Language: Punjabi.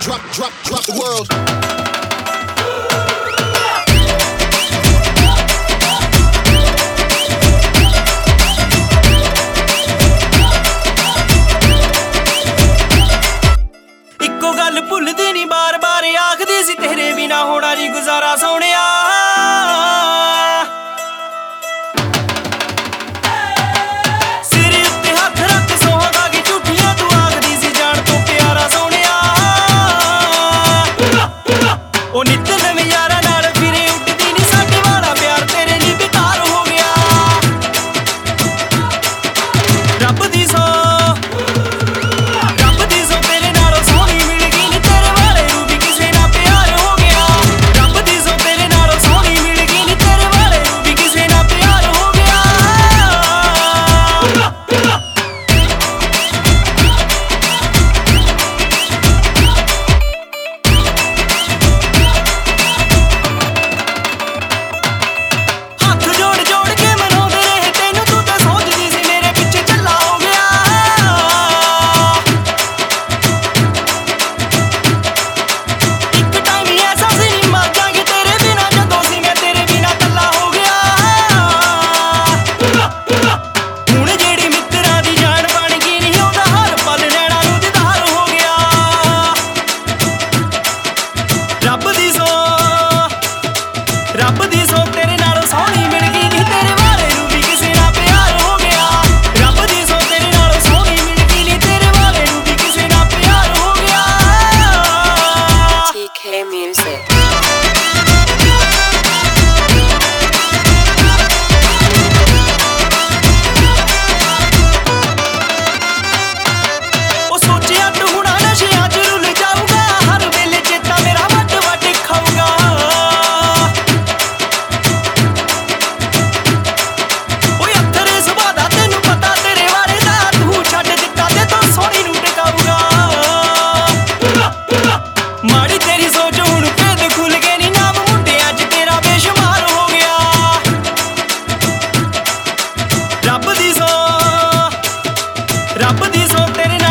drop the world. ਇੱਕੋ ਗੱਲ ਭੁੱਲਦੀ ਨਹੀਂ ਬਾਰ-ਬਾਰ ਆਖਦੀ ਸੀ ਤੇਰੇ ਬਿਨਾ ਹੋਣਾ ਨਹੀਂ ਗੁਜ਼ਾਰਾ ਸੋਹਣਿਆ ਰੱਬ ਦੀ ਸੋ ਤੇਰੇ ਨਾਲੋਂ ਸੋਹਣੀ ਮਿਲ ਗਈ ਨੀ ਤੇਰੇ ਵਾਲੇ ਨੂੰ ਵੀ ਕਿਸੇ ਨਾਲ ਪਿਆਰ ਹੋ ਗਿਆ ਰੱਬ ਦੀ ਸੋ ਤੇਰੇ ਨਾਲੋਂ ਸੋਹਣੀ ਮਿਲ ਗਈ ਨੀ ਤੇਰੇ ਵਾਲੇ ਨੂੰ ਵੀ ਕਿਸੇ ਨਾਲ ਪਿਆਰ ਹੋ ਗਿਆ TK Music ਮਾੜੀ ਤੇਰੀ ਸੋਚ ਹੁਣ ਭੇਦ ਖੁੱਲ ਗਏ ਨੀ ਨਾਮ ਮੁੰਡਿਆਂ 'ਚ ਤੇਰਾ ਬੇਸ਼ੁਮਾਰ ਹੋ ਗਿਆ ਰੱਬ ਦੀ ਸੋ ਤੇਰੇ